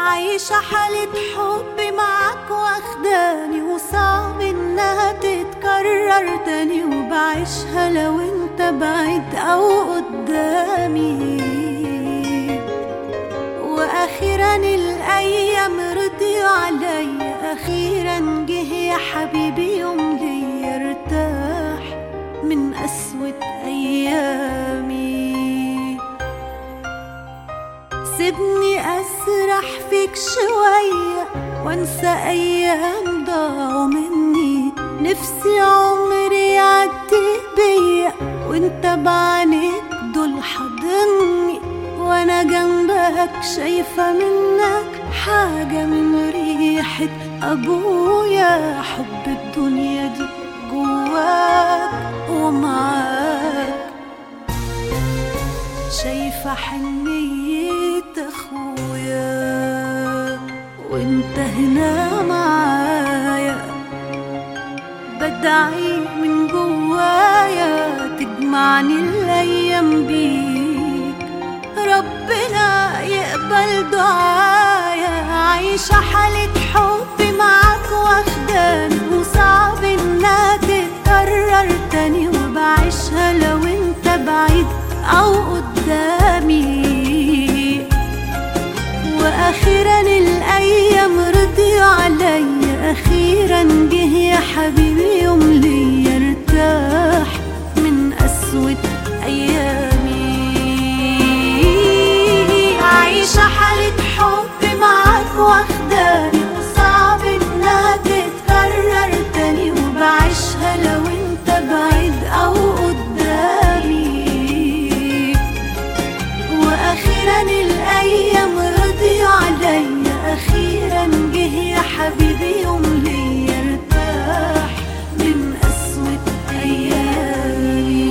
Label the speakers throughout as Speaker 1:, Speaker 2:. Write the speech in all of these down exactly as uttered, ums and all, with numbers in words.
Speaker 1: عايشة حالة حب معاك واخداني، وصعب انها تتكرر تاني، وبعيشها لو انت بعيد او قدامي. واخيرا الايام رضيوا عليا، اخيرا جه يا حبيبي يوم ليا ارتاح من قسوة ايامي. سيبني اسرح فيك شوية وانسى ايام ضاعوا مني، نفسي عمري يعدي بيا وانت بعينيك دول حاضني، وانا جنبك شايفة منك حاجة من ريحة ابويا. حب الدنيا دي جواك ومعاك، شايفة حنية اخويا وانت هنا معايا. بدعي من جوايا تجمعني الايام بيك، ربنا يقبل دعايا. عايشة حالة حب معاك واخداني، وصعب انها تتكرر تاني، وبعيشها لو انت بعيد او قدامي. واخيرا الايام رضيوا عليا، اخيرا جه يا حبيبي يوم ليا ارتاح من قسوة ايامي. عايشة حالة حب معاك واخداني، وصعب انها تتكرر تاني، وبعيشها لو انت بعيد او قدامي. واخيرا الايام رضيوا عليا، اخيرا جه يا حبيبي يوم ليا ارتاح من قسوة ايامي.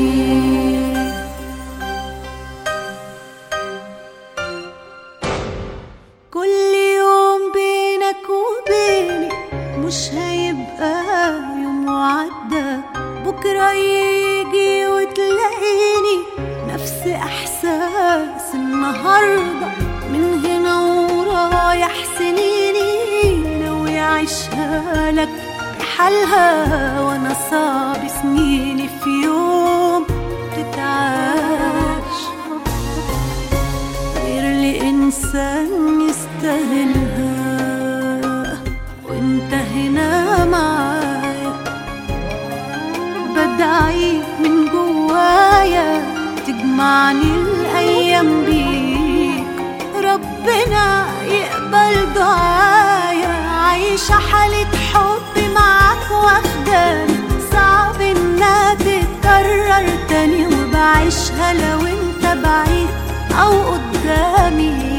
Speaker 1: كل يوم بينك وبيني مش هيبقى يوم وعدى، بكرة يجي وتلاقيني نفس احساس النهاردة. من هنا ورايح سنيني ناوي اعيشها لك بحالها، وانا صعب سنيني في يوم تتعاش غير لإنسان يستاهلها. وانت هنا معايا، بدعي من جوايا تجمعني الايام بيك، ربنا يقبل دعايا. عايشة حالة حب معاك واخداني، صعب انها تتكرر تاني، وبعيشها لو انت بعيد او قدامي.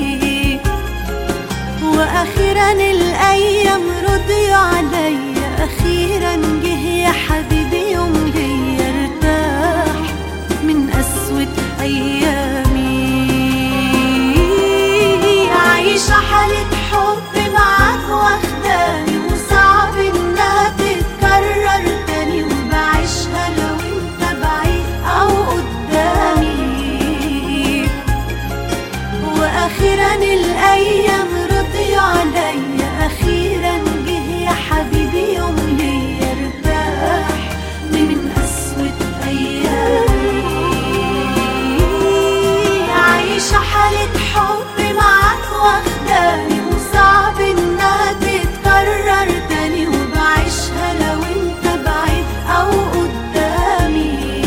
Speaker 1: واخيرا الايام رضيوا عليا، اخيرا جه يا حبيبي يوم ليا ارتاح من قسوة ايامي. عايشة حالة حب معاك واخداني، وصعب انها تتكرر تاني، وبعيشها لو انت بعيد او قدامي. واخيرا الايام رضيوا عليا، اخيرا جه يا حبيبي يوم ليا ارتاح من قسوة ايامي. عايشة حالة حب معاك واخداني، وصعب انها تتكرر تاني، وبعيشها لو انت بعيد او قدامي.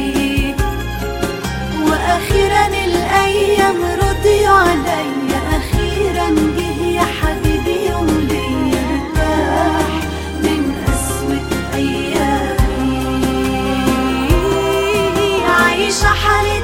Speaker 1: واخيرا الايام رضيوا عليا، اخيرا جه يا حبيبي يوم ليا ارتاح من قسوة ايامي. عايشة حالة